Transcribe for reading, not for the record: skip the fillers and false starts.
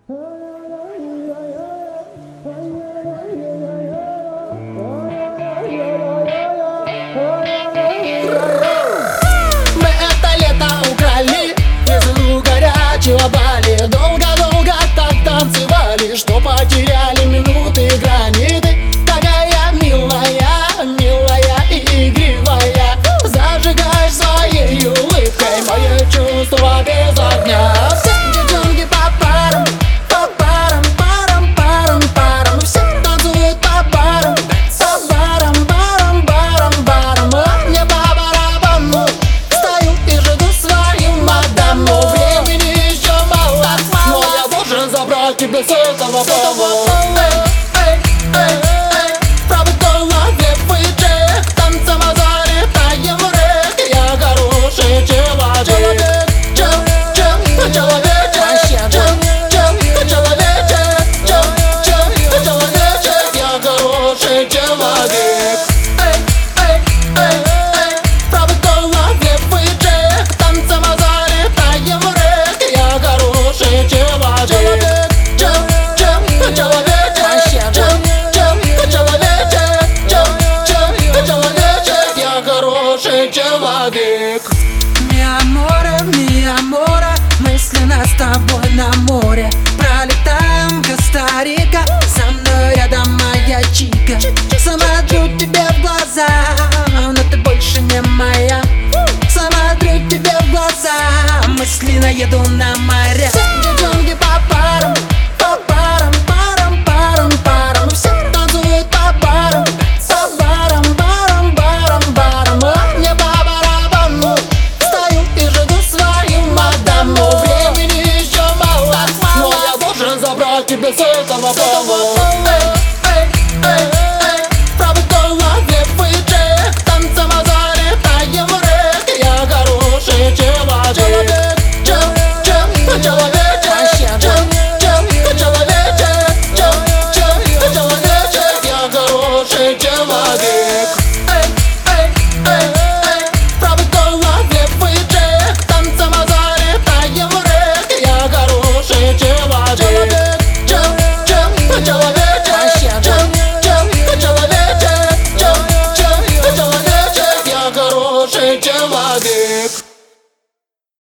Мы это лето украли из рук горячего Бали. Долго-долго так танцевали, что потеряли минуты грани. Ты такая милая, милая и игривая. Зажигай своей улыбкой мое чувство без огня. Все девчонки по парам, по парам, парам, парам, парам. Все танцуют по парам, по парам, парам, парам, парам. А мне по барабану, стою и жду свою мадаму. Времени еще мало, но я должен забрать тебя с этого пола. Человек. Mi amore, мысленно с тобой на море. Пролетаем Коста-Рика, со мной рядом моя чика. Смотрю тебе в глаза, но ты больше не моя. Смотрю тебе в глаза, мысленно еду на моря. Все девчонки по парам, по парам, парам, парам, парам. Все танцуют по парам, по парам, парам, парам, парам. А мне по барабану, стою и жду свою мадаму. Времени еще мало, но я должен забрать тебя с этого пола. Правой голове выжег, танцем залетаем в рэк. Я хороший человек. Человечек, я хороший человек.